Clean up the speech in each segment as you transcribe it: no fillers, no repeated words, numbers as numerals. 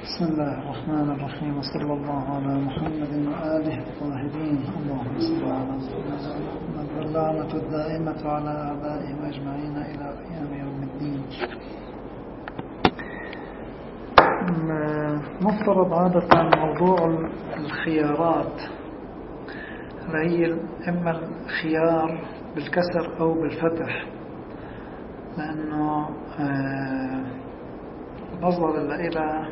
بسم الله الرحمن الرحيم، وصلى الله على محمد وآله الطاهرين. اللهم صل على محمد، واللعنة الدائمة على أعدائهم أجمعين إلى قيام يوم الدين. مفترض عادة موضوع الخيارات هي إما الخيار بالكسر أو بالفتح، لأنه المصدر إلى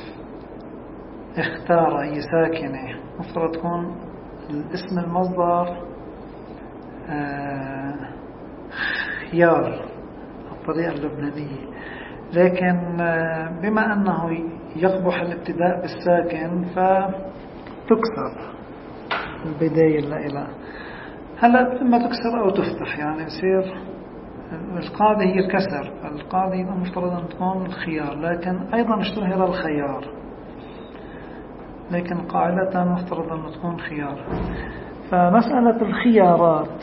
اختار أي ساكنة مفترض تكون الاسم المصدر خيار الطريقة اللبنانية، لكن بما أنه يقبح الابتداء بالساكن فتكسر البداية لإله. هلا إما تكسر أو تفتح، يعني يصير القاعدة هي الكسر، القاعدة المفترض أن تكون الخيار، لكن أيضا اشتهر الخيار، لكن قاعدة مفترض أن تكون خيار. فمسألة الخيارات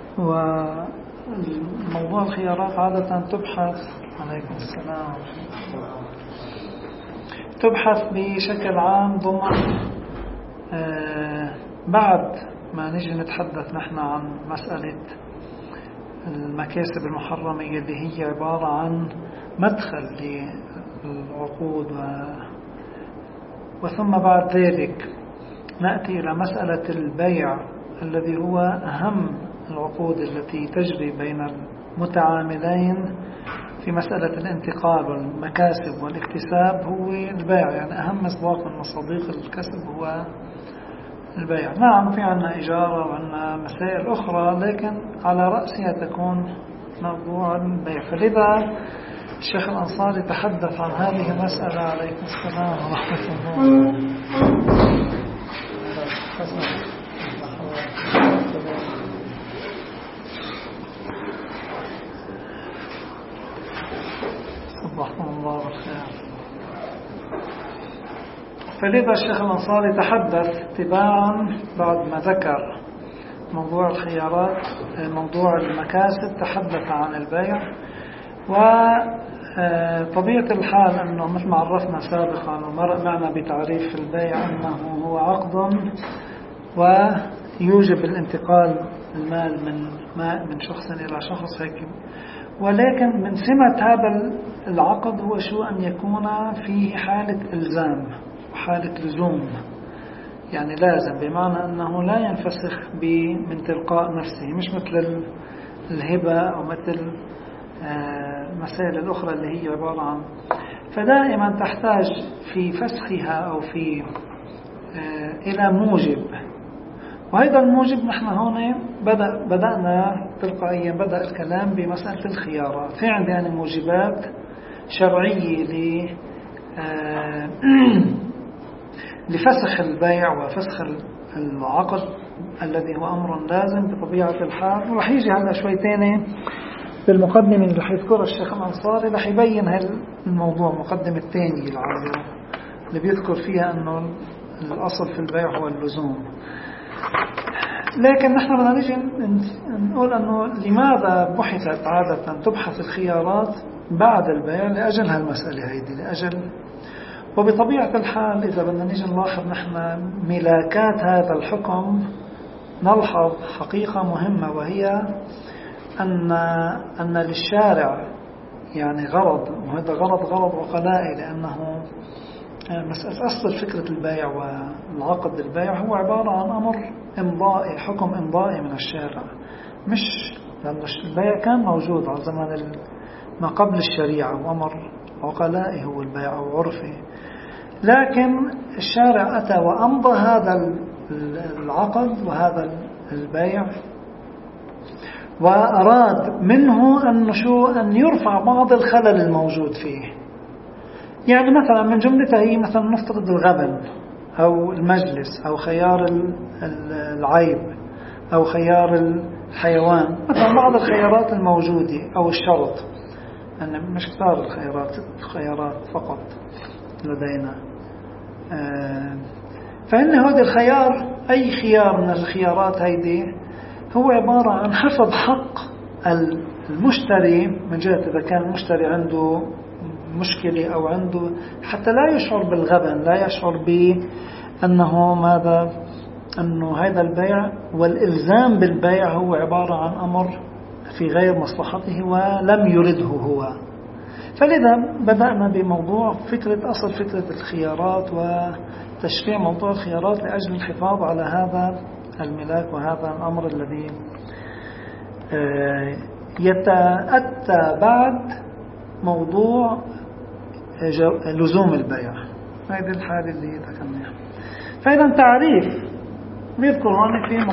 وموضوع الخيارات عادة تبحث عليكم السلام تبحث بشكل عام ضمن بعد ما نجي نتحدث نحن عن مسألة المكاسب المحرمة اللي هي عبارة عن مدخل للعقود وثم بعد ذلك نأتي إلى مسألة البيع الذي هو أهم العقود التي تجري بين المتعاملين في مسألة الانتقال والمكاسب والاكتساب، هو البيع. يعني أهم مصداق من مصادق الكسب هو البيع. نعم في عنا إجارة وعنا مسائل أخرى، لكن على رأسها تكون موضوع البيع. فلذا الشيخ الأنصاري تحدث عن هذه المسألة. عليكم السلام ورحمة الله. صبحكم الله بالخير. فلذا الشيخ الأنصاري تحدث اتباعا بعد ما ذكر موضوع الخيارات موضوع المكاسب، تحدث عن البيع. وطبيعة الحال أنه مثل ما عرفنا سابقا ومر معنا بتعريف البيع أنه هو عقد ويوجب الانتقال المال من شخص إلى شخص هيك، ولكن من سمة هذا العقد هو شو أن يكون فيه حالة إلزام وحالة لزوم، يعني لازم، بمعنى أنه لا ينفسخ من تلقاء نفسه، مش مثل الهبة أو مثل المسائل الأخرى اللي هي عبارة عن. فدائما تحتاج في فسخها أو في إلى موجب، وهذا الموجب نحن هون بدأنا تلقائيا بدأ الكلام بمسألة الخيارات. في عندنا موجبات شرعية لفسخ البيع وفسخ العقد الذي هو أمر لازم بطبيعة الحال. ورح يجي هلا شوي تاني بالمقدمة اللي رح يذكرها الشيخ الأنصاري، رح يبين الموضوع المقدمة الثانية العازلة اللي بيذكر فيها أنه الأصل في البيع هو اللزوم. لكن نحن بدنا نيجي نقول أنه لماذا بحثت عادة تبحث الخيارات بعد البيع؟ لأجل هالمسألة هيدي، لأجل. وبطبيعة الحال إذا بدنا نيجي نلاحظ نحن ملاكات هذا الحكم، نلحظ حقيقة مهمة، وهي أن للشارع يعني غرض، وهذا غرض عقلائي، لأنه مسألة أصل فكرة البيع والعقد البيع هو عبارة عن أمر إمضائي، حكم إمضائي من الشارع، مش لأن البيع كان موجود على زمان ما قبل الشريعة، وأمر عقلائي هو البيع أو عرفي، لكن الشارع أتى وأمضى هذا العقد وهذا البيع، وأراد منه أن يرفع بعض الخلل الموجود فيه. يعني مثلا من جملتها هي مثلا نفترض الغبن أو المجلس أو خيار العيب أو خيار الحيوان، مثلا بعض الخيارات الموجودة، أو الشرط، أن مش كتار الخيارات، 6 خيارات فقط لدينا. فإن هذا الخيار، أي خيار من الخيارات هيدي، هو عبارة عن حفظ حق المشتري، من جهة إذا كان المشتري عنده مشكلة أو عنده حتى لا يشعر بالغبن، لا يشعر بأنه ماذا، أنه هذا البيع والإلزام بالبيع هو عبارة عن أمر في غير مصلحته ولم يرده هو. فلذا بدأنا بموضوع أصل فكرة الخيارات وتشريع موضوع الخيارات لأجل الحفاظ على هذا الملاك وهذا الأمر الذي يتأتى بعد موضوع لزوم البيع. هذه الحالة اللي ذكرناها. فإذا تعريف بيذكر هون في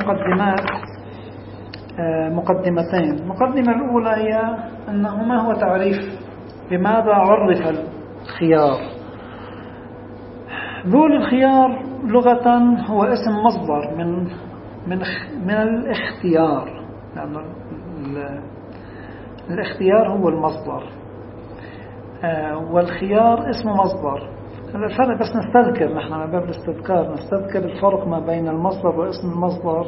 مقدمتين. المقدمة الأولى هي أنه ما هو تعريف، بماذا عرف الخيار. ذول الخيار لغة هو اسم مصدر من الاختيار، لأن الاختيار هو المصدر والخيار اسم مصدر. الفرق بس نستذكر، نحن من باب الاستذكار نستذكر الفرق ما بين المصدر واسم المصدر.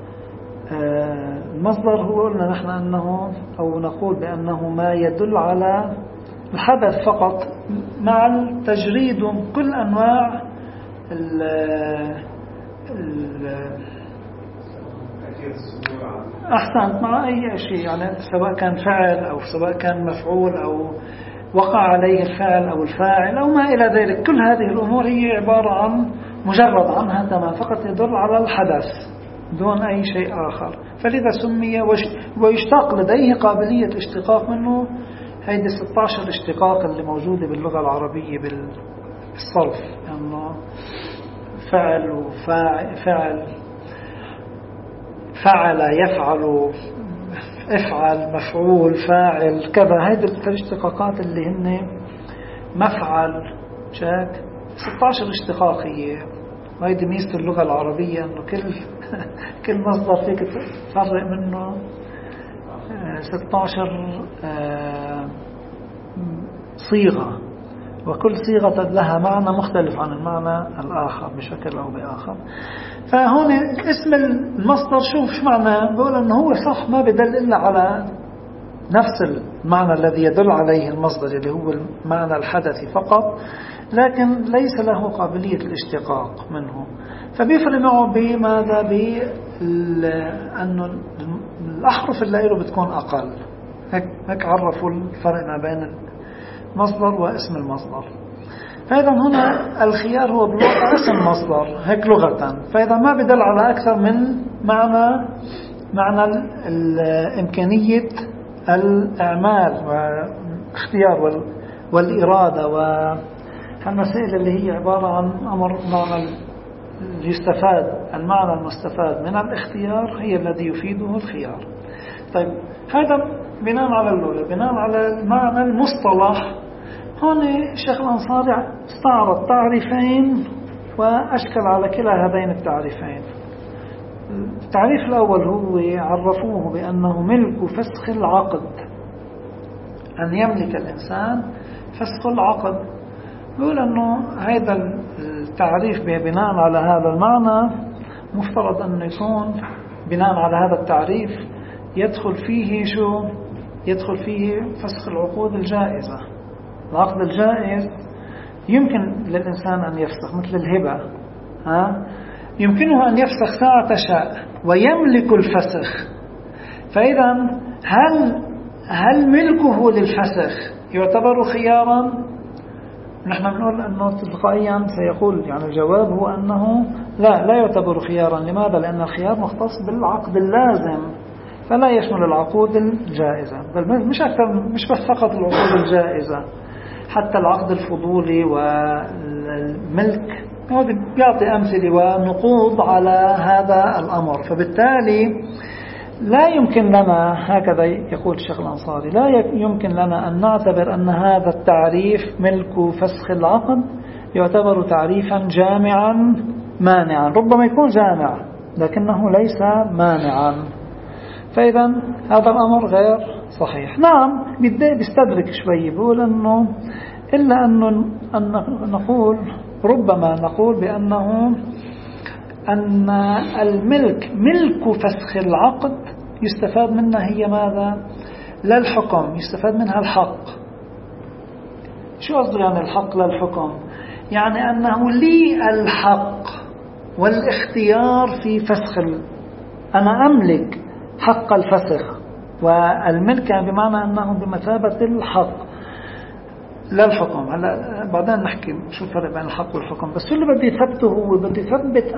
المصدر هو قلنا نحن أنه أو نقول بأنه ما يدل على الحدث فقط مع التجريد كل أنواع أحسنت مع أي شيء، يعني سواء كان فعل أو سواء كان مفعول أو وقع عليه الفعل أو الفاعل أو ما إلى ذلك. كل هذه الأمور هي عبارة عن مجرد عنها تمام، فقط يدل على الحدث دون أي شيء آخر. فلذا سمي ويشتاق لديه قابلية الاشتقاق منه. هيدي 16 اشتقاق اللي موجودة باللغة العربية بالصرف، يعني فعل وفاعل، فعل يفعل، افعل، مفعول، فاعل، كذا. هيدي الاشتقاقات اللي هن مفعل شاك 16 اشتقاق هي. وهيدي ميزة اللغة العربية أنه كل مصدر فيك تفرق منه 16 صيغة، وكل صيغة لها معنى مختلف عن المعنى الآخر بشكل أو بآخر. فهون اسم المصدر شوف معنى، بقول أنه هو صح ما بدل إلا على نفس المعنى الذي يدل عليه المصدر اللي هو المعنى الحدثي فقط، لكن ليس له قابلية الاشتقاق منه. فبيفرق معه بماذا؟ بأنه الأحرف اللي له بتكون أقل. هيك عرفوا الفرق ما بين المصدر واسم المصدر. فإذا هنا الخيار هو بالواقع اسم مصدر هيك لغة، فإذا ما بدل على أكثر من معنى الإمكانية الإعمال والاختيار والإرادة والمسائل اللي هي عبارة عن أمر معنى يستفاد. المعنى المستفاد من الاختيار هي الذي يفيده الخيار. طيب هذا بناء على الأولى. بناء على المعنى المصطلح، هون الشيخ الأنصاري استعرض تعريفين وأشكل على كلا هذين التعريفين. التعريف الأول هو عرفوه بأنه ملك فسخ العقد، أن يملك الإنسان فسخ العقد. يقول أنه هذا التعريف بناء على هذا المعنى مفترض أن يكون بناء على هذا التعريف يدخل فيه فسخ العقود الجائزة. العقد الجائز يمكن للإنسان أن يفسخ مثل الهبة، يمكنه أن يفسخ ساعة شاء ويملك الفسخ. فإذا هل ملكه للفسخ يعتبر خيارا؟ نحن بنقول أنه تلقائيا سيقول يعني الجواب هو أنه لا يعتبر خيارا. لماذا؟ لأن الخيار مختص بالعقد اللازم فلا يشمل العقود الجائزة، بل مش بس فقط العقود الجائزة، حتى العقد الفضولي والملك يعطي أمثلة ونقوض على هذا الأمر. فبالتالي لا يمكن لنا، هكذا يقول الشيخ الأنصاري، لا يمكن لنا أن نعتبر أن هذا التعريف ملك فسخ العقد يعتبر تعريفا جامعا مانعا. ربما يكون جامع لكنه ليس مانعا. فإذا هذا الأمر غير صحيح. نعم بيستدرك شوي، بيقول أنه إلا أن نقول ربما نقول بأنه أن الملك ملك فسخ العقد يستفاد منها هي ماذا؟ لا الحكم، يستفاد منها الحق. شو قصده يعني الحق للحكم؟ يعني أنه لي الحق والاختيار في فسخ أنا أملك حق الفسخ، والملك بمعنى أنه بمثابة الحق للحكم. هلا بعدين نحكي شو الفرق بين الحق والحكم، بس اللي بدي يثبته هو بدي يثبت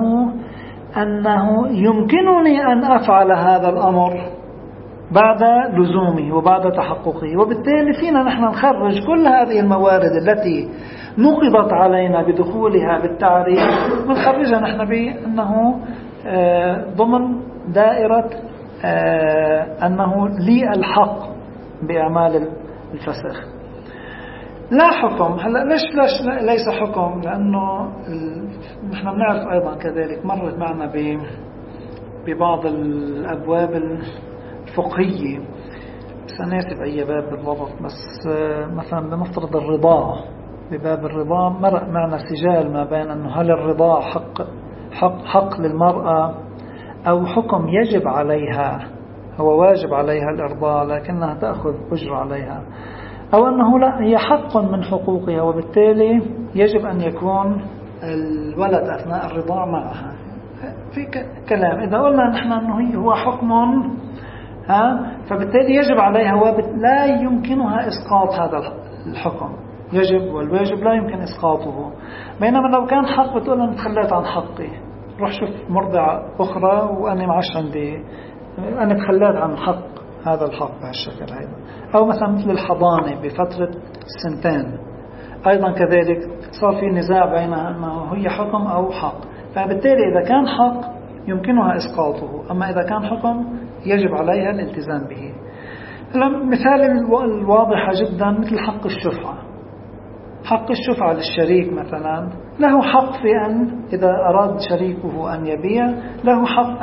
أنه يمكنني أن أفعل هذا الأمر بعد لزومه وبعد تحققه، وبالتالي فينا نحن نخرج كل هذه الموارد التي نقضت علينا بدخولها بالتعريف، ونخرجها نحن بأنه ضمن دائرة أنه لي الحق بأعمال الفسخ لا حكم. هلا ليس حكم؟ لأنه نحن بنعرف أيضا كذلك مرت معنا ببعض الأبواب الفقهية، سنأتي بأي باب بالضبط، بس مثلا بنفترض الرضاعة، بباب الرضاعة مرق معنا سجال ما بين أنه هل الرضاعة حق للمرأة أو حكم يجب عليها، هو واجب عليها الإرضاع لكنها تأخذ أجر عليها، أو أنه لا هي حق من حقوقها وبالتالي يجب أن يكون الولد أثناء الرضاع معها. في كلام إذا قلنا نحن أنه هو حكم فبالتالي يجب عليها لا يمكنها إسقاط هذا الحكم، يجب والواجب لا يمكن إسقاطه. بينما لو كان حق بتقول أنا تخليت عن حقي، روح شوف مرضعة أخرى وأنا معش عندي، أنا تخليت عن حق هذا الحق بهالشكل هذا. أو مثلا مثل الحضانة بفترة 2 سنين أيضا كذلك صار في نزاع بينها أنه هي حكم أو حق، فبالتالي إذا كان حق يمكنها إسقاطه، أما إذا كان حكم يجب عليها الالتزام به. مثال الواضحة جدا مثل حق الشفعة. حق الشفعة للشريك مثلا له حق في أن إذا أراد شريكه أن يبيع له حق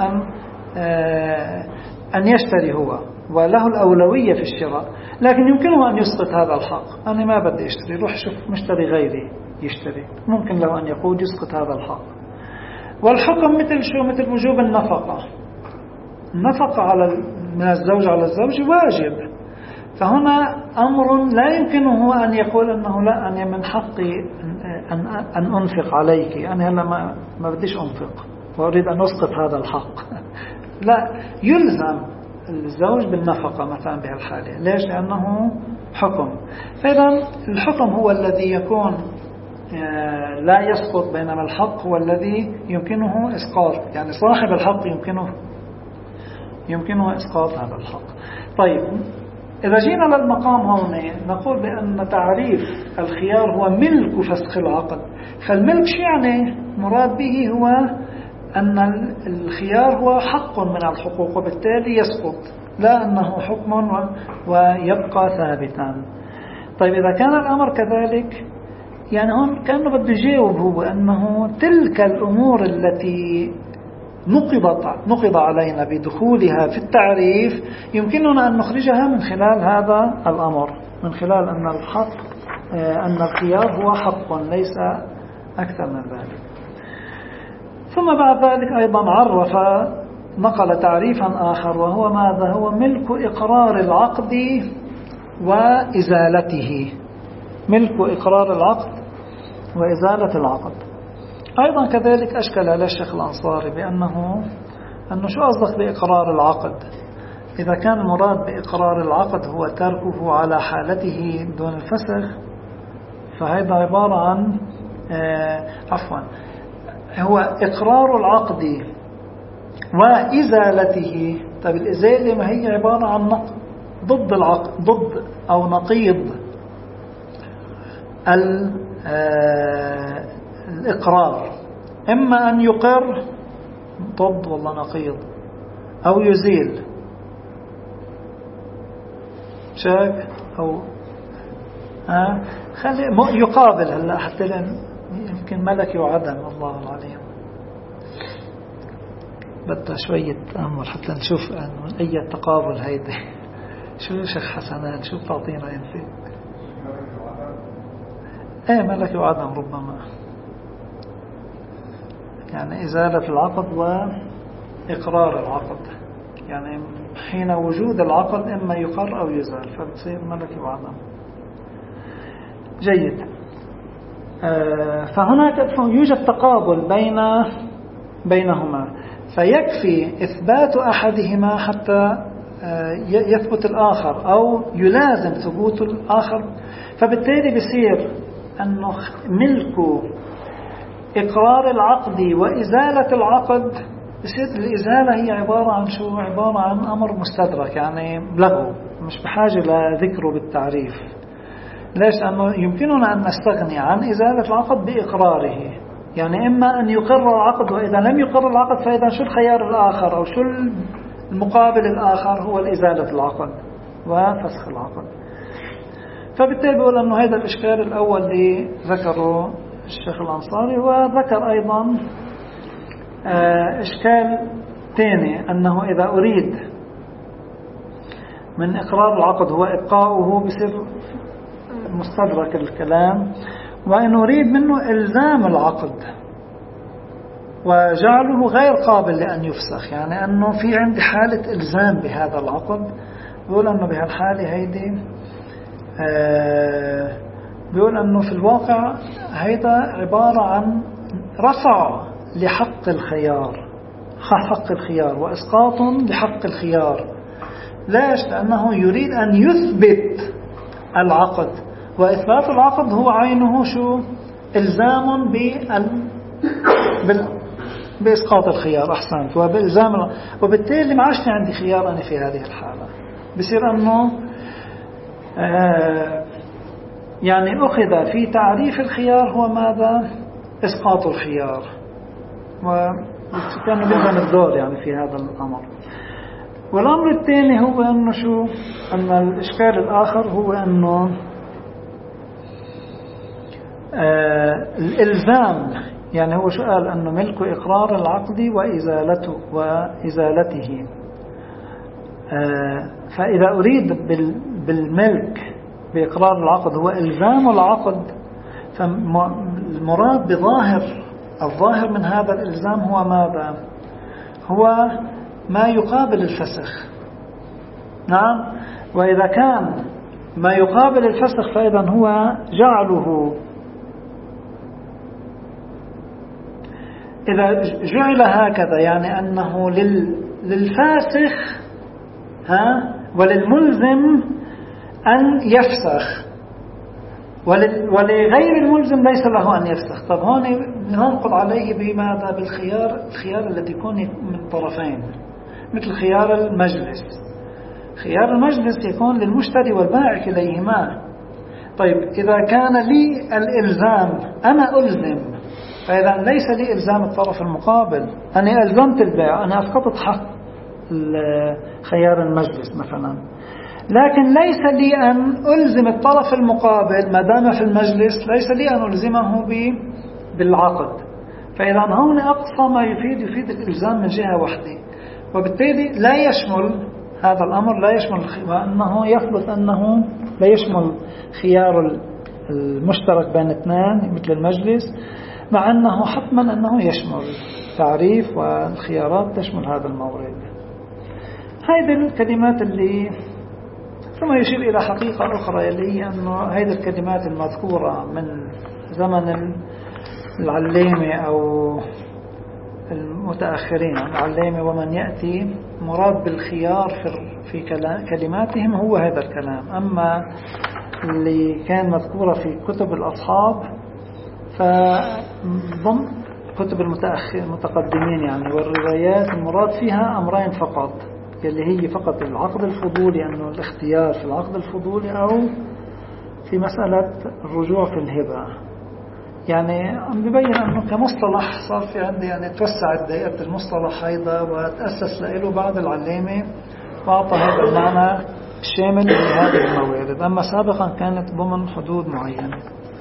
أن يشتري هو، وله الأولوية في الشراء، لكن يمكنه أن يسقط هذا الحق. أنا ما بدي أشتري، روح شوف مشتري غيري يشتري، ممكن له أن يقول يسقط هذا الحق. والحكم مثل شو؟ مثل وجوب النفقة. النفقة من الزوج على الزوج واجب، فهنا أمر لا يمكنه أن يقول أنه لا أنا من حقي أن أنفق عليك، أنا هلا ما بديش أنفق وأريد أن أسقط هذا الحق. لا، يلزم الزوج بالنفقة مثلا بهالحالة. ليش؟ لأنه حكم. فإذا الحكم هو الذي يكون لا يسقط، بينما الحق هو الذي يمكنه إسقاط، يعني صاحب الحق يمكنه إسقاط هذا الحق. طيب إذا جينا للمقام هون نقول بأن تعريف الخيار هو ملك فسخ العقد. فالملك شو يعني؟ مراد به هو أن الخيار هو حق من الحقوق وبالتالي يسقط، لا أنه حكم ويبقى ثابتا. طيب إذا كان الأمر كذلك، يعني هون كأنه بده يجاوب هو أنه تلك الأمور التي نقض علينا بدخولها في التعريف يمكننا أن نخرجها من خلال هذا الأمر، من خلال أن الخيار هو حق ليس أكثر من ذلك. ثم بعد ذلك أيضا نقل تعريفا آخر، وهو ماذا؟ هو ملك إقرار العقد وإزالته. ملك إقرار العقد وإزالة العقد. أيضا كذلك أشكل على الشيخ الأنصاري بأنه شو قصدك بإقرار العقد؟ إذا كان المراد بإقرار العقد هو تركه على حالته دون الفسخ، فهذا عبارة عن هو إقرار العقد وإزالته. طيب الإزالة ما هي عبارة عن ضد العقد، ضد أو نقيض الإقرار، إما أن يقر ضد والله نقيض أو يزيل شاك أو خلي يقابل. هلا حتى يمكن ملكي وعدم، الله العليم. بدها شوية تأمل حتى نشوف أي تقابل هيدا. شو شيخ حسنان شو بتعطينا انت؟ ملكي وعدم ربما، يعني إزالة العقد وإقرار العقد، يعني حين وجود العقد إما يقر أو يزال، فبتصير ملكي وعدم. جيد. فهناك يوجد تقابل بينهما، فيكفي إثبات أحدهما حتى يثبت الآخر أو يلازم ثبوت الآخر. فبالتالي بصير أنه ملك إقرار العقد وإزالة العقد، بصير الإزالة هي عبارة عن شو؟ عبارة عن أمر مستدرك، يعني لغو مش بحاجة لذكره بالتعريف. ليش؟ لأنه يمكننا أن نستغني عن إزالة العقد بإقراره، يعني إما أن يقر العقد، وإذا لم يقر العقد فإذا شو الخيار الآخر أو شو المقابل الآخر؟ هو الإزالة العقد وفسخ العقد. فبالتالي بقول أنه هذا الإشكال الأول اللي ذكره الشيخ الأنصاري، وذكر أيضا إشكال ثاني، أنه إذا أريد من إقرار العقد هو إبقاؤه بصير مستدرك الكلام، وإن أريد منه إلزام العقد وجعله غير قابل لأن يفسخ، يعني أنه في عندي حالة إلزام بهذا العقد، بيقول أنه بهالحالة هيدي بيقول أنه في الواقع هيدا عبارة عن رفع لحق الخيار، حق الخيار، وإسقاط لحق الخيار. ليش؟ لأنه يريد أن يثبت العقد، وإثبات العقد هو عينه شو؟ إلزام بإسقاط الخيار. أحسنت. وبإلزام، وبالتالي ما عادش عندي خيار أنا في هذه الحالة. بصير أنه يعني أخذ في تعريف الخيار هو ماذا؟ إسقاط الخيار، وكان لهم الدور يعني في هذا الأمر. والأمر الثاني هو أنه شو؟ أن الإشكال الآخر هو أنه الإلزام، يعني هو شو قال؟ أنه ملك إقرار العقد وإزالته. فإذا أريد بالملك بإقرار العقد هو إلزام العقد، فالمراد الظاهر من هذا الإلزام هو ماذا؟ هو ما يقابل الفسخ. نعم. وإذا كان ما يقابل الفسخ فإذا هو جعله، إذا جعل هكذا يعني أنه للفاسخ وللملزم أن يفسخ، ولغير الملزم ليس له أن يفسخ. طب هون ننقض عليه بماذا؟ الخيار الذي يكون من طرفين، مثل خيار المجلس. خيار المجلس يكون للمشتري والبائع كليهما. طيب إذا كان لي الإلزام، أنا ألزم، فإذا ليس لي إلزام الطرف المقابل، أنا ألزمت البائع، أنا أسقطت حق خيار المجلس مثلا، لكن ليس لي أن ألزم الطرف المقابل ما دام في المجلس، ليس لي أن ألزمه بالعقد. فإذا هون أقصى ما يفيد الإلزام من جهة واحدة، وبالتالي لا يشمل هذا الأمر، لا يشمل، وأنه يثبت أنه لا يشمل خيار المشترك بين اثنين مثل المجلس، مع أنه حتما أنه يشمل تعريف والخيارات تشمل هذا المورد. هذه الكلمات اللي ثم يشير إلى حقيقة أخرى، اللي هي أنه هذه الكلمات المذكورة من زمن العلامة أو المتأخرين، العلامة ومن يأتي، مراد بالخيار في كلماتهم هو هذا الكلام. أما اللي كان مذكورة في كتب الأصحاب فضم كتب المتقدمين يعني والروايات، المراد فيها أمرين فقط، اللي هي فقط العقد الفضولي، أنه الاختيار في العقد الفضولي، أو في مسألة الرجوع في الهبة. يعني عم ببين أنه كمصطلح صار في عندي يعني توسعت دائرة المصطلح هيدا وتأسس له بعض العلامة وأعطى هذا المعنى الشامل لهذه الموارد، أما سابقا كانت ضمن حدود معينة.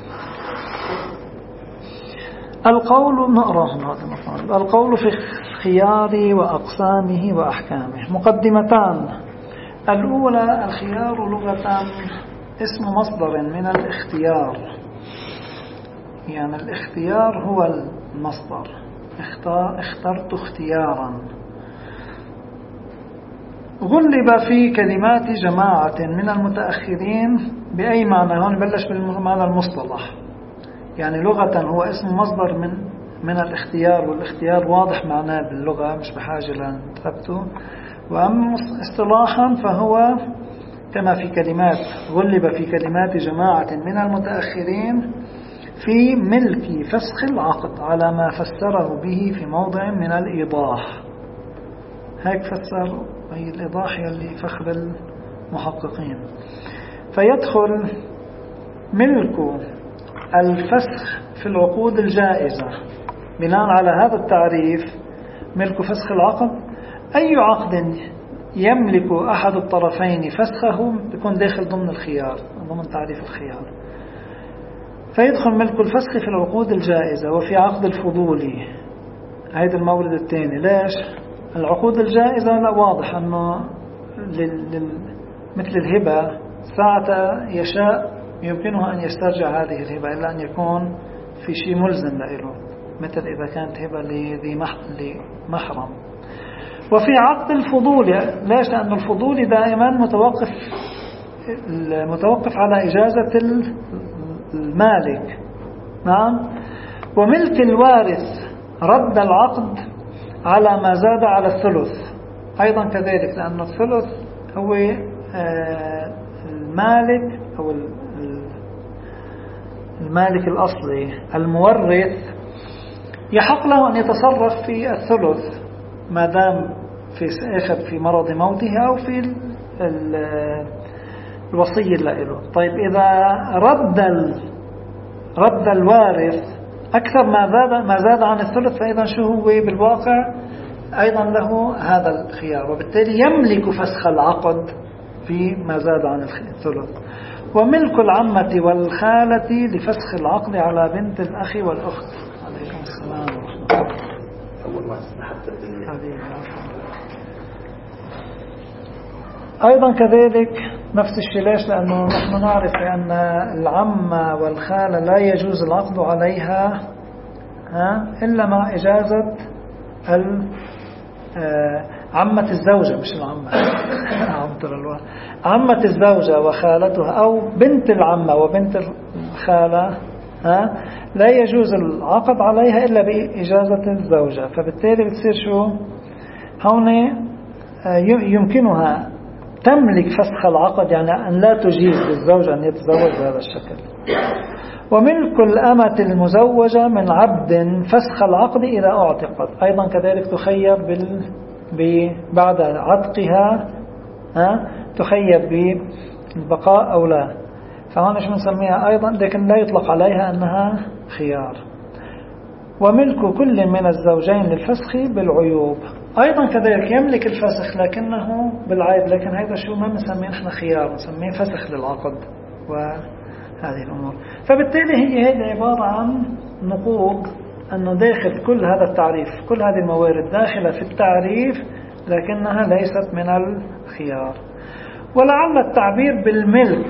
القول نقرأ هذا القول في الخيار وأقسامه وأحكامه. مقدمتان. الأولى: الخيار لغة اسم مصدر من الاختيار، يعني الاختيار هو المصدر، اخترت اختيارا. غلب في كلمات جماعة من المتأخرين بأي معنى؟ هون بلش بالمعنى المصطلح، يعني لغة هو اسم مصدر من الاختيار، والاختيار واضح معناه باللغة مش بحاجة لنثبته. وأما اصطلاحا فهو كما في كلمات غلب في كلمات جماعة من المتأخرين في ملك فسخ العقد على ما فسره به في موضع من الإيضاح. هيك فسر هي الإيضاح يلي فخر المحققين. فيدخل ملك الفسخ في العقود الجائزة بناء على هذا التعريف. ملك فسخ العقد أي عقد يملك أحد الطرفين فسخه يكون داخل ضمن الخيار، ضمن تعريف الخيار. فيدخل ملك الفسخ في العقود الجائزة وفي عقد الفضولي. هذا المورد الثاني. ليش؟ العقود الجائزة لا واضح أنه مثل الهبة ساعة يشاء يمكنه أن يسترجع هذه الهبة إلا أن يكون في شيء ملزم له، مثل إذا كانت هبة لذي محرم. وفي عقد الفضول. ليش؟ لأن الفضول دائما متوقف على إجازة المالك. نعم. وملك الوارث رد العقد على ما زاد على الثلث أيضا كذلك، لأن الثلث هو المالك أو المالك الأصلي المورث يحق له أن يتصرف في الثلث ما دام في مرض موته أو في الوصية له. طيب إذا رد الوارث أكثر ما زاد عن الثلث، فإذا شو هو بالواقع أيضا له هذا الخيار، وبالتالي يملك فسخ العقد في ما زاد عن الثلث. وملك العمة والخالة لفسخ العقد على بنت الأخ والأخت. عليكم السلام ورحمة الله. أول ما حتى أيضا كذلك نفس الشيء. ليش؟ لأنه نحن نعرف أن العمة والخالة لا يجوز العقد عليها إلا مع إجازة عمة الزوجة، مش العمة عمة الزوجة وخالتها أو بنت العمة وبنت الخالة لا يجوز العقد عليها إلا بإجازة الزوجة. فبالتالي بتصير شو هون يمكنها تملك فسخ العقد، يعني أن لا تجيز للزوج أن يتزوج بهذا الشكل. وملك الأمة المزوجة من عبد فسخ العقد إذا أعتقد أيضا كذلك تخير بعد عتقها تخير بالبقاء أو لا. فهنا شو نسميها أيضا، لكن لا يطلق عليها أنها خيار. وملك كل من الزوجين للفسخ بالعيوب أيضا كذلك يملك الفسخ لكنه بالعيب، لكن هذا شو ما نسميه نحن خيار، نسميه فسخ للعقد وهذه الأمور. فبالتالي هي عبارة عن نقوض، أنه داخل كل هذا التعريف، كل هذه الموارد داخلة في التعريف لكنها ليست من الخيار. ولعل التعبير بالملك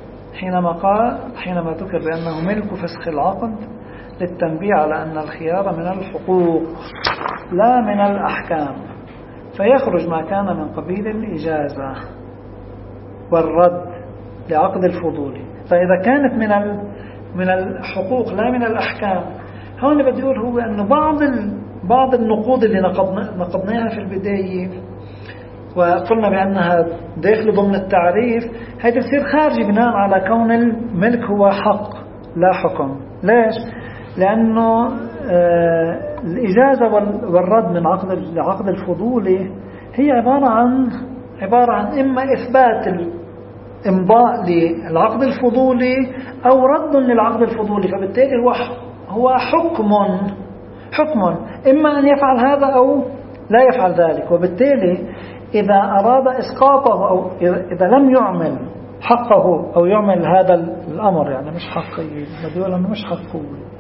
حينما ذكر بأنه ملك فسخ العقد للتنبيه على أن الخيار من الحقوق لا من الأحكام، فيخرج ما كان من قبيل الإجازة والرد لعقد الفضول. فإذا كانت من الحقوق لا من الأحكام، هون بدي أقول هو أن بعض النقود اللي نقضناها في البداية وقلنا بأنها داخل ضمن التعريف، هذا يصير خارجي بناء على كون الملك هو حق لا حكم. ليش؟ لأنه الإجازة والرد من عقد الفضولي هي عبارة عن إما إثبات الإمضاء للعقد الفضولي أو رد للعقد الفضولي. فبالتالي هو حكم إما أن يفعل هذا أو لا يفعل ذلك. وبالتالي إذا أراد إسقاطه أو إذا لم يعمل حقه أو يعمل هذا الأمر، يعني مش حقه، بدي أقول أنه مش حقه،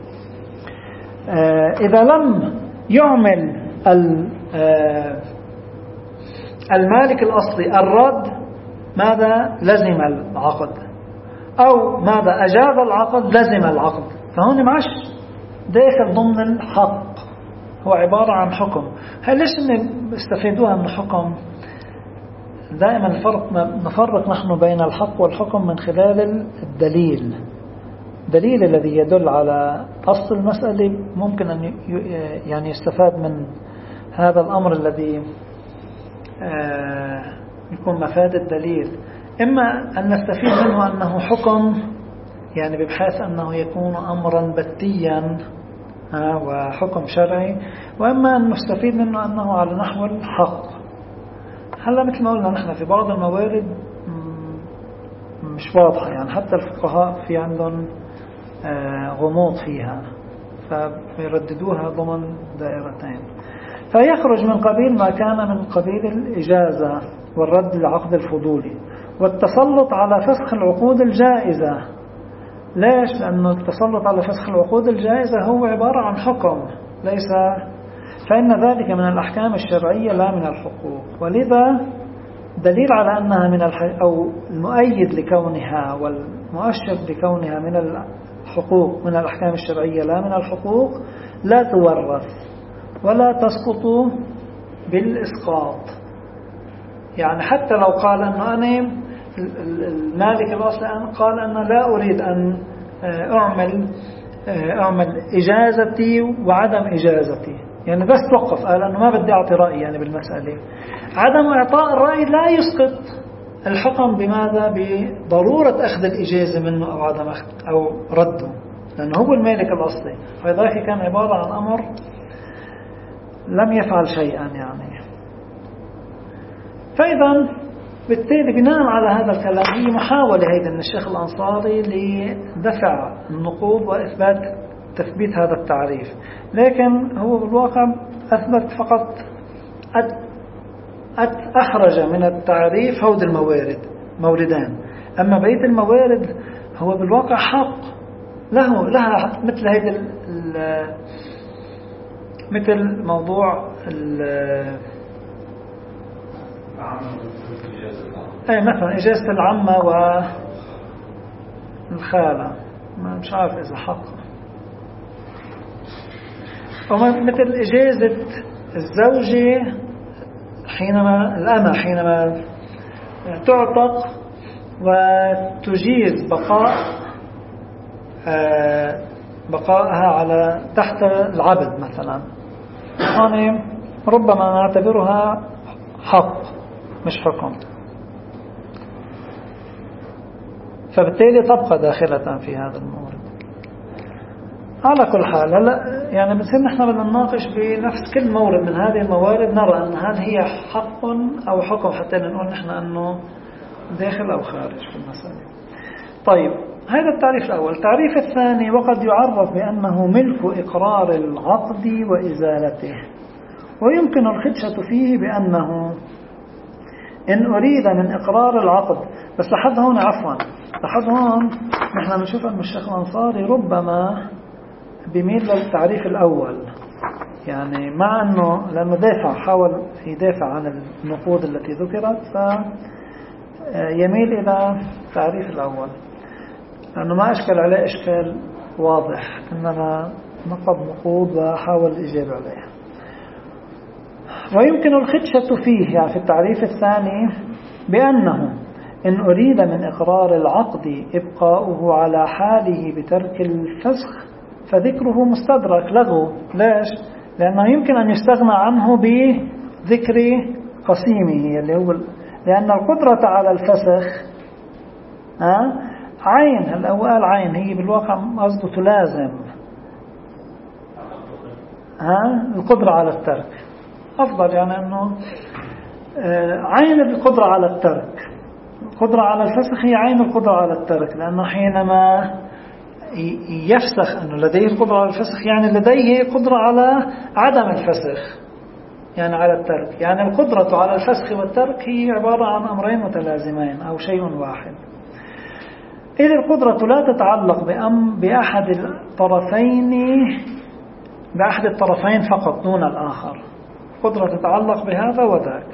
إذا لم يعمل المالك الأصلي الرد، ماذا لزم العقد، أو ماذا أجاز العقد لزم العقد. فهون معش داخل ضمن الحق، هو عبارة عن حكم. هل ليش استفيدوها من حكم؟ دائما نفرق نحن بين الحق والحكم من خلال الدليل. الدليل الذي يدل على أصل المسألة ممكن أن يعني يستفاد من هذا الأمر الذي يكون مفاد الدليل، إما أن نستفيد منه أنه حكم يعني بحيث أنه يكون أمرا بتيا وحكم شرعي، وإما أن نستفيد منه أنه على نحو الحق. هلا مثل ما قلنا نحن في بعض الموارد مش واضحة، يعني حتى الفقهاء في عندهم غموض فيها فيرددوها ضمن دائرتين، فيخرج من قبيل ما كان من قبيل الإجازة والرد للعقد الفضولي والتسلط على فسخ العقود الجائزة. ليش؟ لأنه التسلط على فسخ العقود الجائزة هو عبارة عن حكم ليس، فإن ذلك من الأحكام الشرعية لا من الحقوق، ولذا دليل على أنها من أو المؤيد لكونها والمؤشر لكونها من الحقوق من الأحكام الشرعية لا من الحقوق لا تورث ولا تسقط بالإسقاط. يعني حتى لو قال أنه أنا المالك الأصلي قال أنه لا أريد أن أعمل إجازتي وعدم إجازتي، يعني بس توقف قال أنه ما بدي أعطي رأي يعني بالمسألة، عدم إعطاء الرأي لا يسقط الحكم بماذا؟ بضرورة أخذ الإجازة منه أو عدم أخذ أو رده، لأنه هو المالك الأصلي، فلذلك كان عبارة عن أمر لم يفعل شيئا يعني. فإذا بالتالي بناء على هذا الكلام هي محاولة هيدا من الشيخ الأنصاري لدفع النقوض وإثبات تثبيت هذا التعريف، لكن هو بالواقع أثبت فقط أخرج من التعريف هود الموارد موردان، أما بقية الموارد هو بالواقع حق لها مثل هيدا مثل موضوع أي مثلا إجازة العمة والخالة مش عارف إذا حق، مثل إجازة الزوجة حينما الأمة حينما تعتق وتجيز بقائها على تحت العبد مثلا، هون ربما نعتبرها حق مش حكم، فبالتالي تبقى داخلة في هذا المورد. على كل حال هلا يعني بنصير نحن بدنا نناقش بنفس كل مورد من هذه الموارد نرى أن هل هي حق أو حكم حتى نقول نحن أنه داخل أو خارج في المسألة. طيب هذا التعريف الأول. التعريف الثاني وقد يعرف بأنه ملك إقرار العقد وإزالته، ويمكن الخدشة فيه بأنه إن أريد من إقرار العقد، بس لحد هون عفوا لحد هون نحن نشوف أن الشيخ الأنصاري ربما بيميل للتعريف الأول، يعني مع أنه لأنه حاول يدافع عن النقود التي ذكرت فيميل إلى التعريف الأول لأنه ما أشكل عليه إشكال واضح، إنما نقض نقود وحاول الإجابة عليها. ويمكن الخدشة فيه يعني في التعريف الثاني بأنه إن أريد من إقرار العقد إبقاؤه على حاله بترك الفسخ فذكره مستدرك له. ليش؟ لأنه يمكن أن يستغنى عنه بذكر قسيمه اللي هو لأن القدرة على الفسخ عين. هلا هو قال عين، هي بالواقع قصده تلازم القدرة على الترك أفضل، يعني أنه عين القدرة على الترك. القدرة على الفسخ هي عين القدرة على الترك، لأنه حينما يفسخ أنه لديه القدرة على الفسخ يعني لديه قدرة على عدم الفسخ، يعني على الترك. يعني القدرة على الفسخ والترك هي عبارة عن أمرين متلازمين أو شيء واحد، إذ القدرة لا تتعلق بأحد الطرفين فقط دون الآخر، قدرة تتعلق بهذا وذاك.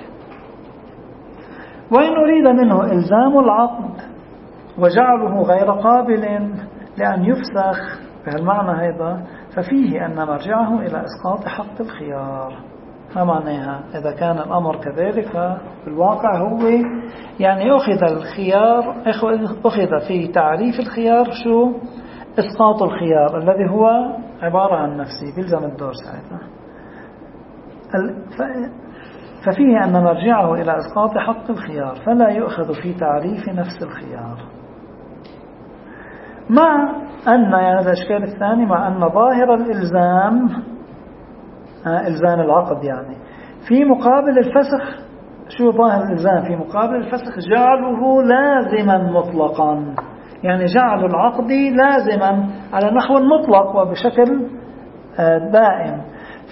وإن أريد منه إلزام العقد وجعله غير قابل لأن يفسخ بهالمعنى هذا ففيه أن مرجعه إلى إسقاط حق الخيار. ما معناها إذا كان الأمر كذلك، ففي الواقع هو يعني أخذ الخيار، أخذ في تعريف الخيار شو؟ إسقاط الخيار الذي هو عبارة عن نفسي بيلزم الدور ساعتها. ففيه أن نرجعه إلى إسقاط حق الخيار، فلا يؤخذ في تعريف نفس الخيار. مع أن يعني الإشكال الثاني، مع أن ظاهر الإلزام إلزام العقد يعني في مقابل الفسخ، شو ظاهر الإلزام في مقابل الفسخ؟ جعله لازما مطلقا، يعني جعل العقد لازما على نحو مطلق وبشكل دائم،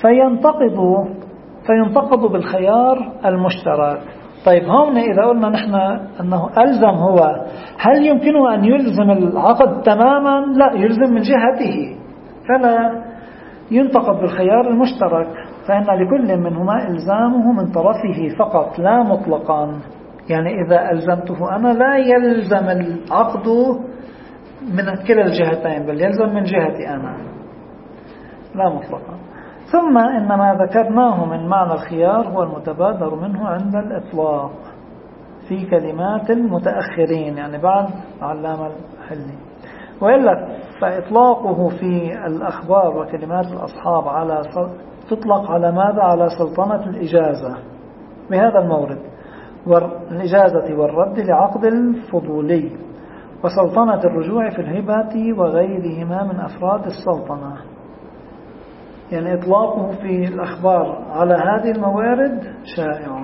فينتقض بالخيار المشترك. طيب هون إذا قلنا نحن أنه ألزم، هو هل يمكنه أن يلزم العقد تماما؟ لا، يلزم من جهته، فلا ينتقض بالخيار المشترك، فإن لكل منهما إلزامه من طرفه فقط لا مطلقا. يعني إذا ألزمته أنا لا يلزم العقد من كلا الجهتين، بل يلزم من جهتي أنا لا مطلقا. ثم إن ما ذكرناه من معنى الخيار هو المتبادر منه عند الإطلاق في كلمات المتأخرين، يعني بعد علامة الحلي. وإلا فإطلاقه في الأخبار وكلمات الأصحاب تطلق على ماذا؟ على سلطنة الإجازة بهذا المورد، والإجازة والرد لعقد الفضولي، وسلطنة الرجوع في الهبة وغيرهما من أفراد السلطنة. يعني إطلاقه في الأخبار على هذه الموارد شائع.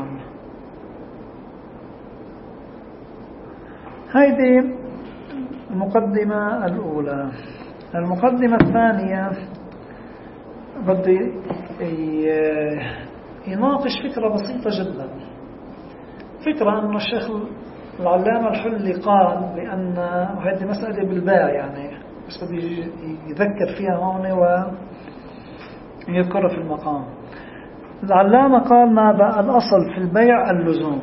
هذه المقدمة الأولى. المقدمة الثانية بدي يناقش فكرة بسيطة جدا، فكرة أن الشيخ العلامة الحلي قال بأن هذه مسألة بالباع، يعني بس بدي يذكر فيها هون ويذكرها في المقام. العلامة قال ماذا؟ الأصل في البيع اللزوم،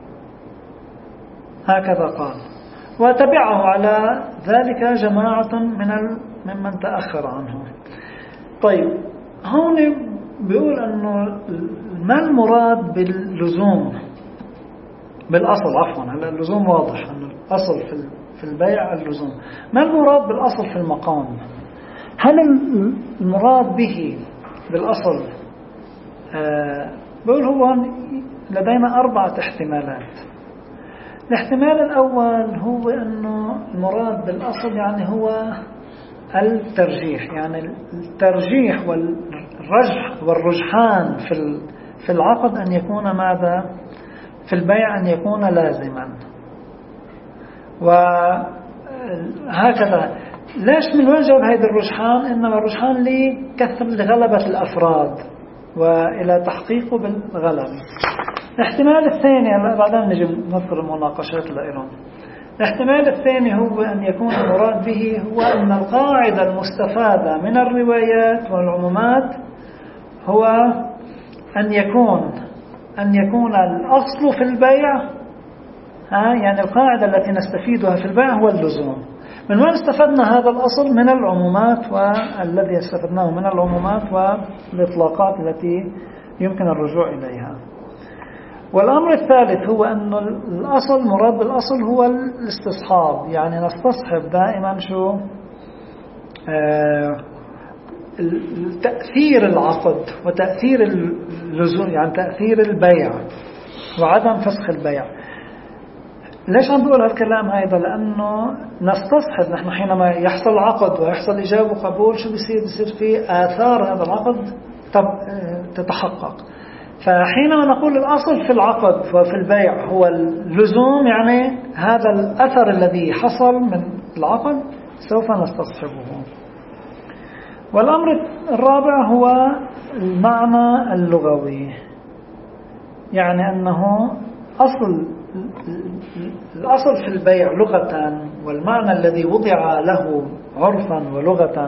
هكذا قال، وتبعه على ذلك جماعة ممن تأخر عنه. طيب هون بيقول أنه ما المراد باللزوم بالأصل؟ عفوا، هلا اللزوم واضح أن الأصل في البيع اللزوم. ما المراد بالأصل في المقام؟ هل المراد به بالأصل بيقول هو لدينا 4 احتمالات. الاحتمال الأول هو أنه المراد بالأصل يعني هو الترجيح، يعني الترجيح والرجح والرجحان في العقد أن يكون ماذا؟ في البيع أن يكون لازما. وهكذا ليش من وين جاب هذا الرجحان؟ إنما الرجحان لغلبة الأفراد وإلى تحقيقه بالغلبة. الاحتمال الثاني بعدين نجي نذكر المناقشات لإلهم. الاحتمال الثاني هو أن يكون المراد به هو أن القاعدة المستفادة من الروايات والعمومات هو أن يكون الأصل في البيع، يعني القاعدة التي نستفيدها في البيع هو اللزوم. من وين استفدنا هذا الأصل؟ من العمومات، والذي استفدناه من العمومات والإطلاقات التي يمكن الرجوع إليها. والأمر الثالث هو أن الأصل، مراد بالأصل هو الاستصحاب، يعني نستصحب دائما شو؟ تأثير العقد وتأثير اللزوم، يعني تأثير البيع وعدم فسخ البيع. ليش عم بقول هالكلام هذا؟ لأنه نستصحب نحن حينما يحصل عقد ويحصل إجابة وقبول شو بيصير في آثار هذا العقد تتحقق. فحينما نقول الأصل في العقد وفي البيع هو اللزوم، يعني هذا الأثر الذي حصل من العقد سوف نستصحبه. والأمر الرابع هو المعنى اللغوي، يعني أنه الأصل في البيع لغة، والمعنى الذي وضع له عرفا ولغة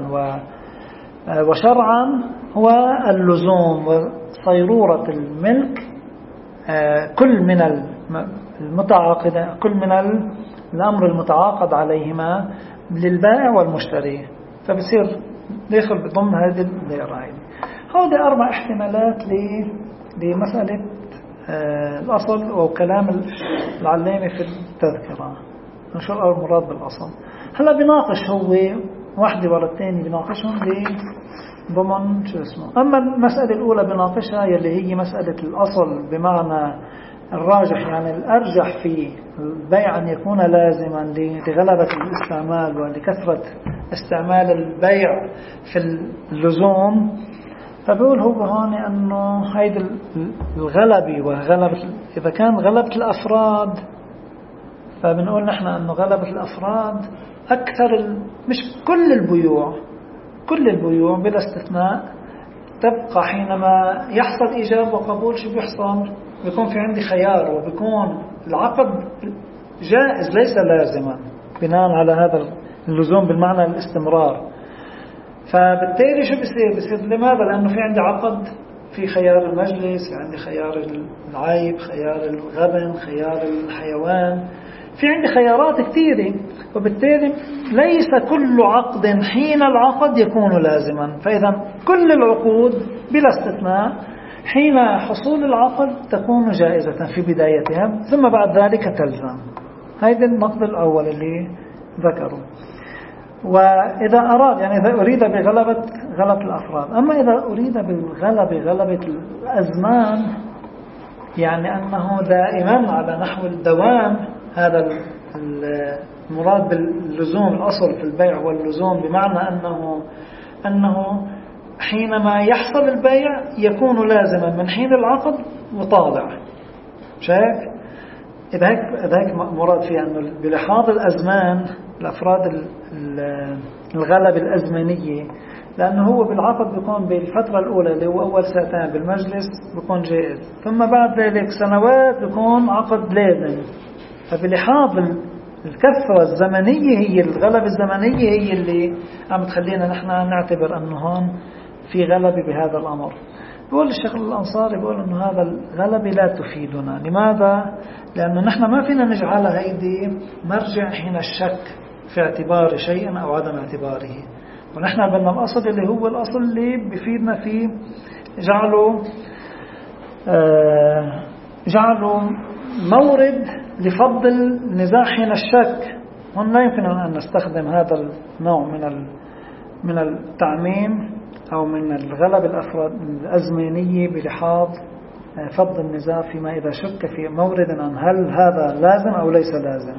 وشرعا هو اللزوم وصيرورة الملك، كل من المتعاقد، كل من الأمر المتعاقد عليهما للبائع والمشتري، فبصير داخل بضمن هذه الدائرة. هذه 4 احتمالات لمسألة الأصل وكلام العلامة في التذكرة شو المراد بالأصل. هلا بناقش هو واحدة ورا الثاني بناقشهم ضمن شو اسمه. أما المسألة الأولى بناقشها يلي هي مسألة الأصل بمعنى الراجح، يعني الأرجح في البيع أن يكون لازما لغلبة الاستعمال ولكثرة استعمال البيع في اللزوم. فبقول هو هون أنه هيدا الغلبة وغلبة، إذا كان غلبة الأفراد فبنقول نحن أنه غلبة الأفراد أكثر مش كل البيوع بلا استثناء تبقى حينما يحصل إيجاب وقبول. شو بيحصل؟ بيكون في عندي خيار وبيكون العقد جائز ليس لازما بناء على هذا اللزوم بالمعنى الاستمرار. فبالتالي شو بيصير لماذا؟ لأنه في عندي عقد، في خيار المجلس، عندي خيار العيب، خيار الغبن، خيار الحيوان، في عندي خيارات كثيرة. وبالتالي ليس كل عقد حين العقد يكون لازما. فإذا كل العقود بلا استثناء حين حصول العقد تكون جائزة في بدايتها ثم بعد ذلك تلزم. هذا النقد الأول اللي ذكره. وإذا أراد يعني إذا أريد بغلبة الأفراد. أما إذا أريد غلبة الأزمان يعني أنه دائما على نحو الدوام، هذا المراد باللزوم الأصل في البيع واللزوم بمعنى أنه حينما يحصل البيع يكون لازما من حين العقد وطالع. شايف؟ إذا هيك مراد فيه أنه بلحاظ الأزمان الأفراد الغلبة الأزمنية، لأنه هو بالعقد بيكون بالفترة الأولى اللي هو أول سنتين بالمجلس بيكون جائز، ثم بعد ذلك سنوات بيكون عقد لازم. فبلحاظ الكثرة الزمنية هي الغلبة الزمنية هي اللي عم تخلينا نحن نعتبر أنه هون في غلبة بهذا الأمر. بقول الشيخ الأنصاري بقول أنه هذا الغلبة لا تفيدنا. لماذا؟ لأنه نحن ما فينا نجعلها هيدي مرجع حين الشك في اعتبار شيء أو عدم اعتباره. ونحن بدنا الأصل اللي هو الأصل اللي بيفيدنا فيه جعله مورد لفضل النزاع حين الشك. هون لا يمكن أن نستخدم هذا النوع من التعميم أو من الغلبة الأفراد الأزمانية بلحاظ فضل النزاع فيما إذا شك في مورد أن هل هذا لازم أو ليس لازم.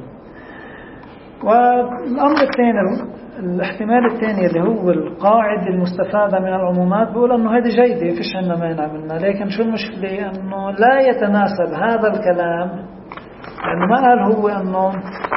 والأمر الثاني الاحتمال الثاني اللي هو القاعدة المستفادة من العمومات بقول أنه هذه جيدة فيش عنا مانع منها، لكن شو المشكلة أنه لا يتناسب هذا الكلام، لأنه ما قال هو أنه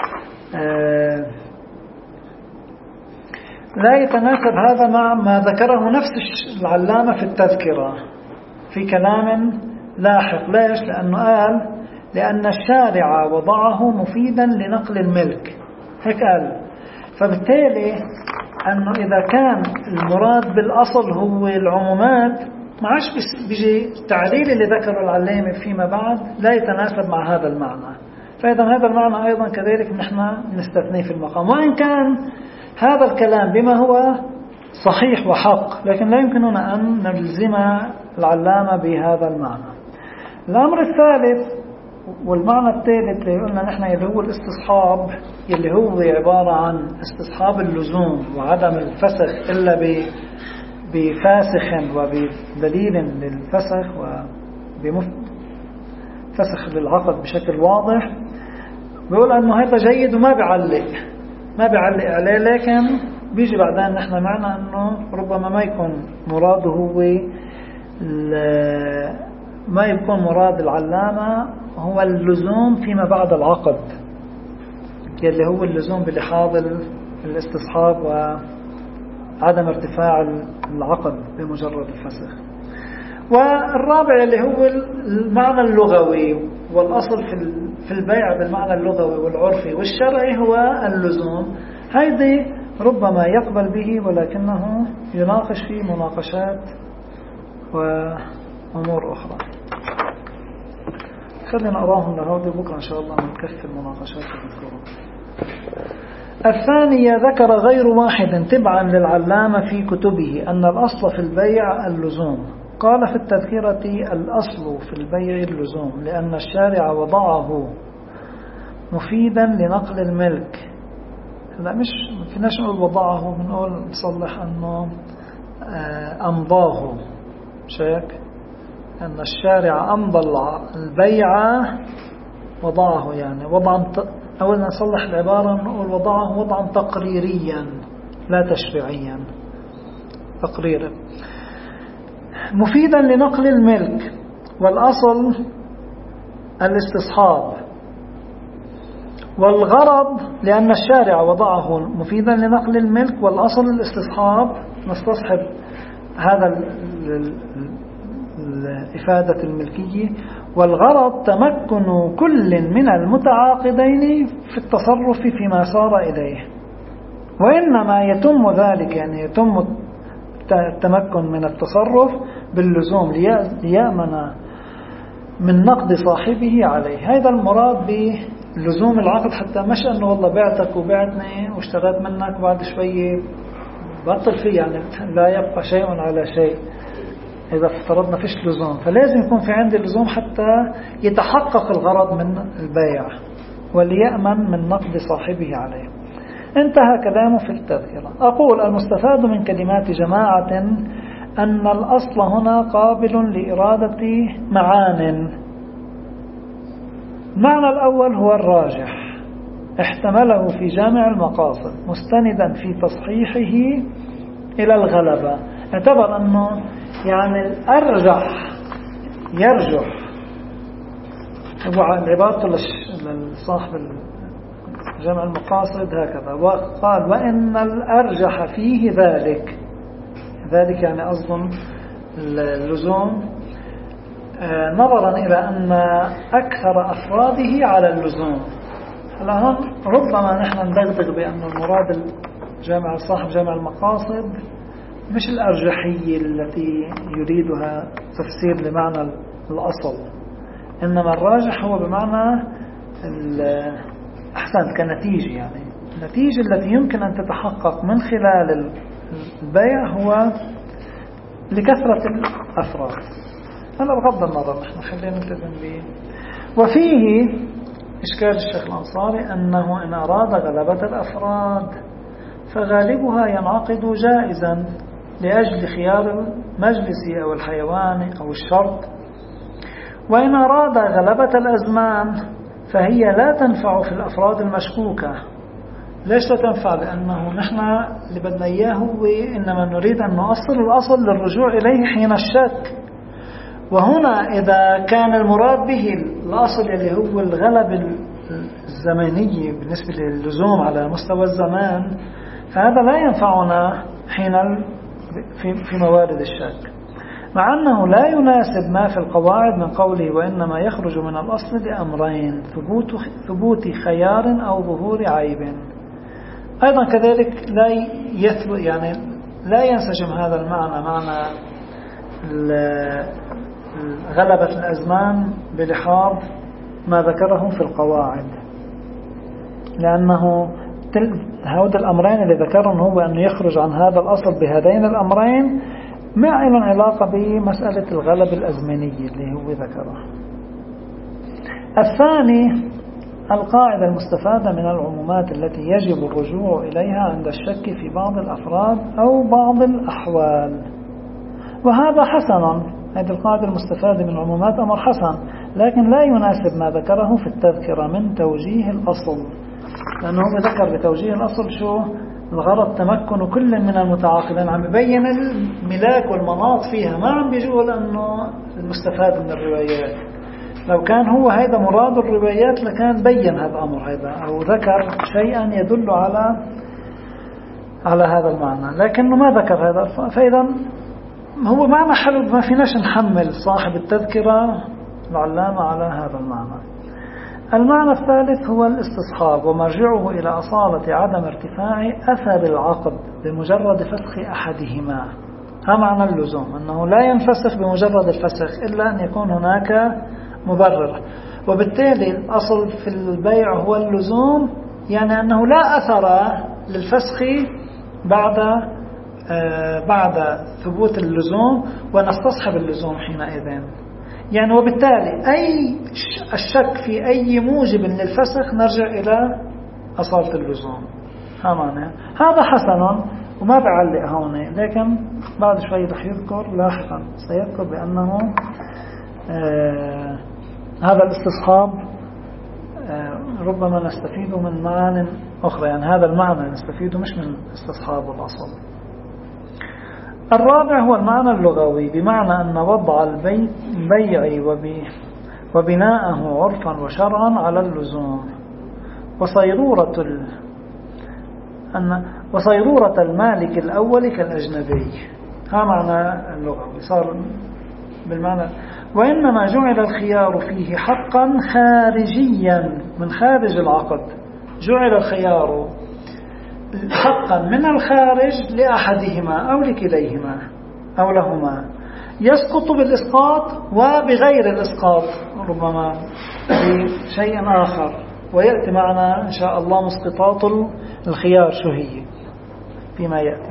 لا يتناسب هذا مع ما ذكره نفس العلامة في التذكرة في كلام لاحق. ليش؟ لأنه قال لأن الشارع وضعه مفيدا لنقل الملك، هيك قال. فبالتالي أنه إذا كان المراد بالأصل هو العمومات ما عادش بيجي التعليل اللي ذكره العلامة فيما بعد لا يتناسب مع هذا المعنى. فإذا هذا المعنى أيضا كذلك نحن نستثنيه في المقام، وإن كان هذا الكلام بما هو صحيح وحق، لكن لا يمكننا أن نلزم العلامة بهذا المعنى. الأمر الثالث والمعنى الثالث اللي قلنا نحن اللي هو الاستصحاب، اللي هو عبارة عن استصحاب اللزوم وعدم الفسخ إلا بفاسخ وبدليل للفسخ وبفسخ للعقد بشكل واضح. بيقول أنه هذا جيد وما بيعلق عليه، لكن بيجي بعدين نحن معنا أنه ربما ما يكون مراده هو ما يكون مراد العلامة هو اللزوم فيما بعد العقد، اللي هو اللزوم بلحاظ الاستصحاب وعدم ارتفاع العقد بمجرد الفسخ. والرابع اللي هو المعنى اللغوي والأصل في البيع بالمعنى اللغوي والعرفي والشرعي هو اللزوم. هذه ربما يقبل به ولكنه يناقش فيه مناقشات وأمور أخرى. خلينا نقراهم لهذا بكرة إن شاء الله نكفي المناقشات ونذكرهم. الثانية ذكر غير واحد تبعا للعلامة في كتبه أن الأصل في البيع اللزوم، قال في التذكرة: الأصل في البيع اللزوم، لأن الشارع وضعه مفيدا لنقل الملك. لا، مش فيناش نقول وضعه، بنقول نصلح أنه أمضاه، شاك أن الشارع أمضى البيع وضعه، يعني وضعا أولا نصلح العبارة نقول وضعه وضعا تقريريا لا تشريعيا، تقريرا مفيدا لنقل الملك، والأصل الاستصحاب، والغرض لأن الشارع وضعه مفيدا لنقل الملك والأصل الاستصحاب، نستصحب هذا الإفادة الملكية، والغرض تمكن كل من المتعاقدين في التصرف فيما صار إليه. وإنما يتم ذلك، يعني يتم التمكن من التصرف باللزوم ليأمن من نقد صاحبه عليه. هذا المراد بلزوم العقد، حتى مش أنه والله بعتك وبعتني واشتريت منك بعد شوية بطل فيه، يعني لا يبقى شيء على شيء. إذا افترضنا فيش لزوم، فلازم يكون في عندي لزوم حتى يتحقق الغرض من البيع وليأمن من نقد صاحبه عليه. انتهى كلامه في التذكرة. أقول: المستفاد من كلمات جماعة أن الأصل هنا قابل لإرادة معان. المعنى الأول هو الراجح، احتمله في جامع المقاصد مستندا في تصحيحه إلى الغلبة. اعتبر أنه يعني الأرجح يرجح، عبارته لصاحب جمع المقاصد هكذا، وقال: وإن الأرجح فيه ذلك يعني أظن اللزوم، نظرا إلى أن أكثر أفراده على اللزوم. الآن ربما نحن ندغدغ بأن المراد جامع صاحب جامع المقاصد مش الأرجحية التي يريدها تفسير لمعنى الأصل، إنما الراجح هو بمعنى أحسن كنتيجة، يعني النتيجة التي يمكن أن تتحقق من خلال البيع هو لكثرة الأفراد. هذا بغض النظر، نحن خلينا نلتزم به. وفيه إشكال الشيخ الأنصاري أنه إن أراد غلبة الأفراد فغالبها ينعقد جائزا لأجل خيار المجلس أو الحيوان أو الشرط، وإن أراد غلبة الأزمان فهي لا تنفع في الأفراد المشكوكة. ليش لا تنفع؟ لأنه نحن اللي بدنا إياه هو إنما نريد أن نؤصل الأصل للرجوع إليه حين الشك. وهنا إذا كان المراد به الأصل اللي هو الغلبة الزمنية بالنسبة للزوم على مستوى الزمان، فهذا لا ينفعنا حين في موارد الشك، مع أنه لا يناسب ما في القواعد من قوله: وإنما يخرج من الأصل لأمرين: ثبوت خيار أو ظهور عيب. أيضا كذلك لا ينسجم هذا المعنى معنى غلبة الأزمان بلحاظ ما ذكره في القواعد، لأنه هؤلاء الأمرين اللي ذكرهم هو أنه يخرج عن هذا الأصل بهذين الأمرين ما له علاقة بمسألة الغلبة الأزمنية اللي هو ذكره. الثاني القاعدة المستفادة من العمومات التي يجب الرجوع إليها عند الشك في بعض الأفراد أو بعض الأحوال، وهذا حسن. هذه القاعدة المستفادة من العمومات أمر حسن، لكن لا يناسب ما ذكره في التذكرة من توجيه الأصل، لأنه ذكر بتوجيه الأصل شو الغرض؟ تمكن كل من المتعاقدين. عم يبين الملاك والمناط فيها، ما عم بيقول أنه المستفاد من الروايات. لو كان هو هذا مراد الروايات لكان بين هذا الأمر هذا، أو ذكر شيئا يدل على هذا المعنى، لكنه ما ذكر هذا. فإذا هو معنى حلو، ما فيناش نحمل صاحب التذكرة العلامة على هذا المعنى. المعنى الثالث هو الاستصحاب، ومرجعه إلى أصالة عدم ارتفاع أثر العقد بمجرد فسخ أحدهما. هذا معنى اللزوم، أنه لا ينفسخ بمجرد الفسخ إلا أن يكون هناك مبرر. وبالتالي الأصل في البيع هو اللزوم، يعني أنه لا أثر للفسخ بعد بعد ثبوت اللزوم ونستصحب اللزوم حينئذ. يعني وبالتالي أي الشك في أي موجب للفسخ نرجع إلى أصالة اللزوم. هذا حسنا وما بعلق هون، لكن بعد شوي رح يذكر لاحقا سيذكر بأنه هذا الاستصحاب ربما نستفيد من معان أخرى، يعني هذا المعنى نستفيد مش من استصحاب الأصل. الرابع هو المعنى اللغوي، بمعنى أن وضع البيع وبناءه عرفا وشرعا على اللزوم، وصيرورة المالك الأول كالأجنبي. هذا معنى اللغوي صار بالمعنى. وإنما جعل الخيار فيه حقا خارجيا من خارج العقد، جعل الخيار حقا من الخارج لأحدهما أو لكليهما أو لهما، يسقط بالإسقاط وبغير الإسقاط ربما بشيء آخر، ويأتي معنا إن شاء الله مسقطات الخيار شو هي فيما يأتي.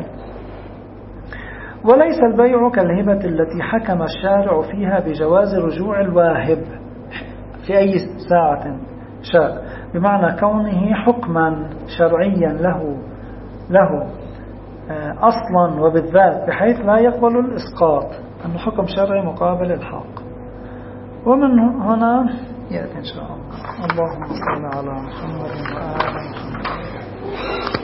وليس البيع كالهبة التي حكم الشارع فيها بجواز رجوع الواهب في أي ساعة شاء، بمعنى كونه حكما شرعيا له أصلا وبالذات، بحيث لا يقبل الإسقاط، أنه حكم شرعي مقابل الحق. ومن هنا يأتي إن شاء الله. اللهم صل على محمد وآل محمد.